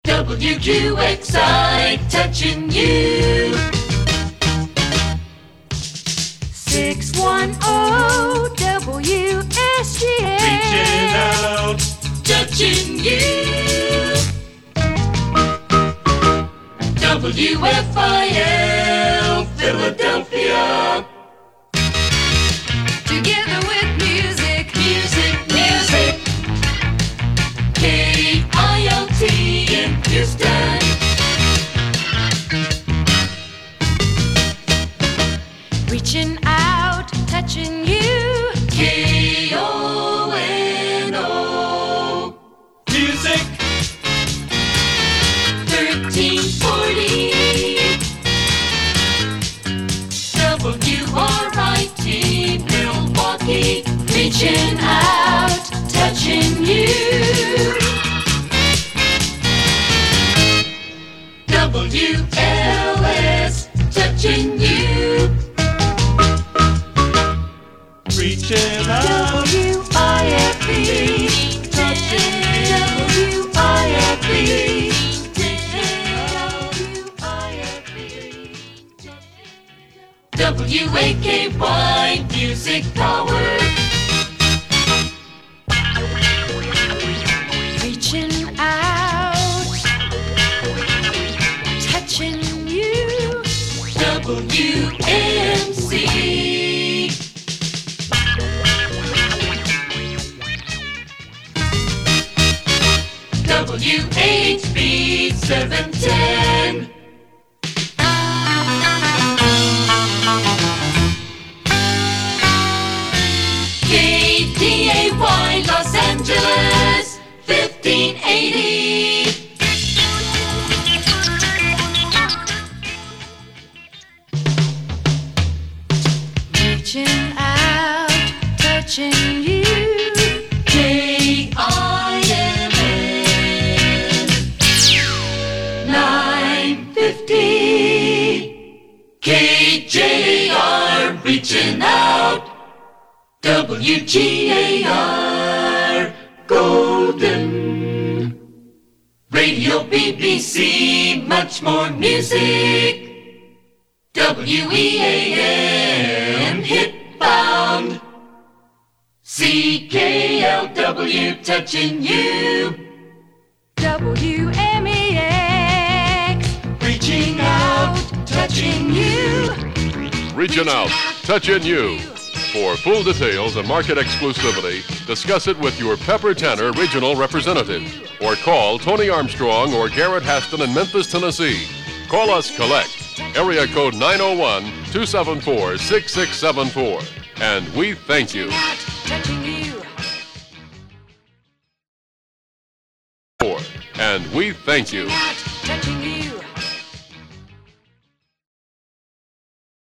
WQXI, touching you. 610 WSGA, Reaching out, touching you. WFIL, Philadelphia. together with music. Music, music. KILT in Houston. Reaching out, touching you. KONO. Music. 1340. WRIT, Milwaukee. Reaching out, touching you. WLS, touching you. Reaching out, WIFB, touching WIFB, WAKY, music power. reaching out, touching you. WMC. WHB 710. KDAY Los Angeles 1580. Reaching out, touching you. KIMN 950. KJR reaching out. WGAR Golden. Radio BBC, much more music. WEAM Hitbound. CKLW touching you. WMEX, Reaching out, touching you. Reaching out, touching you. For full details and market exclusivity, discuss it with your Pepper Tanner regional representative or call Tony Armstrong or Garrett Haston in Memphis, Tennessee. Call us collect, area code 901-274-6674. And we thank you. touching you. And we thank you. Touching you.